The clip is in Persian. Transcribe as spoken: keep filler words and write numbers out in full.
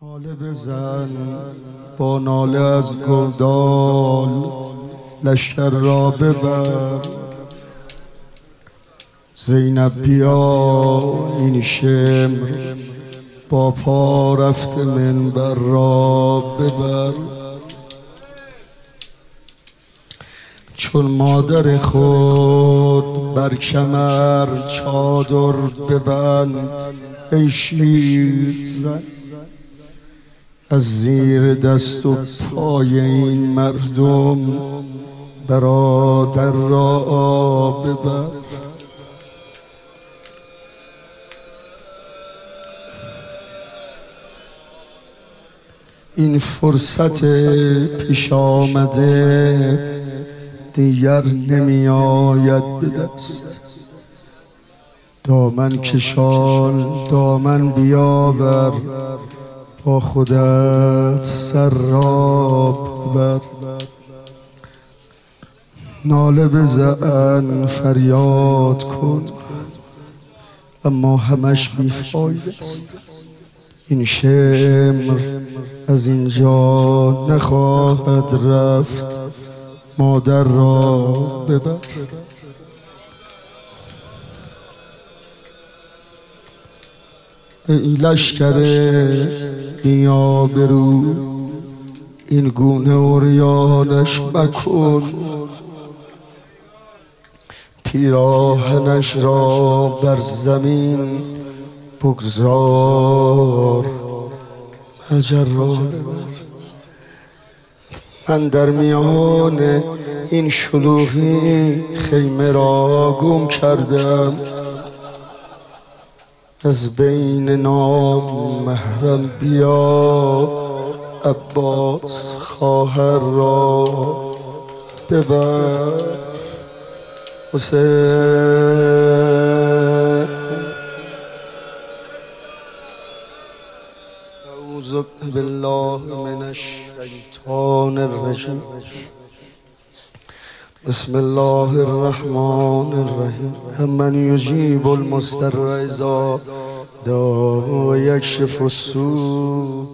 ناله بزن با ناله از گودال، لشکر را ببر. زینب بیا این شمر با پا رفت منبر را ببر. چون مادر خود بر کمر چادر ببند ای شیر زن، از زیر دست و پای این مردم برادر را ببر. این فرصت پیش آمده دیگر نمی آید به دست. دامن کشان دامن بیاور، با خودت سر را ببر. ناله بزن فریاد کن اما همش بیفایده است. این شمر از اینجا نخواهد رفت، مادر را ببر. ای لشکر بی آبرو این گونه عریانش مکن، پیراهنش را بر زمین بگذار، مجر را ببر. من در میان این شلوغی خیمه را گم کردم، از بین نام محرم بیا عباس خواهر را ببر. حسین اعوذ بالله من الشیطان الرجیم. بسم الله الرحمن الرحیم. من یجیب المضطر اذا دعا و یکشف السوء